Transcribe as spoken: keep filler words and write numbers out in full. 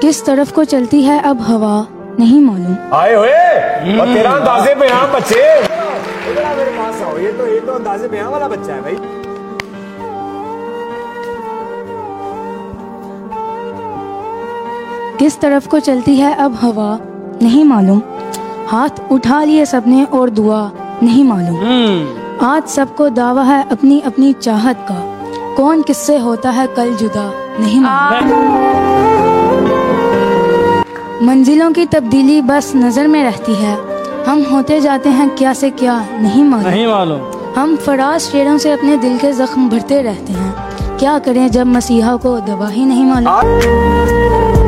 किस तरफ को चलती है अब हवा नहीं मालूम। आए हुए और तेरा अंदाजे पे यहाँ बच्चे मेरे पास आओ। ये तो ये तो अंदाजे पे यहाँ वाला बच्चा है भाई। किस तरफ को चलती है अब हवा नहीं मालूम। हाथ उठा लिए सबने और दुआ नहीं मालूम। आज सबको दावा है अपनी अपनी चाहत का, कौन किससे होता है कल जुदा नहीं मालूम। मंजिलों की तब्दीली बस नजर में रहती है, हम होते जाते हैं क्या से क्या नहीं मालूम नहीं मालूम। हम फराज शेरों से अपने दिल के जख्म भरते रहते हैं, क्या करें जब मसीहा को दवा ही नहीं मालूम।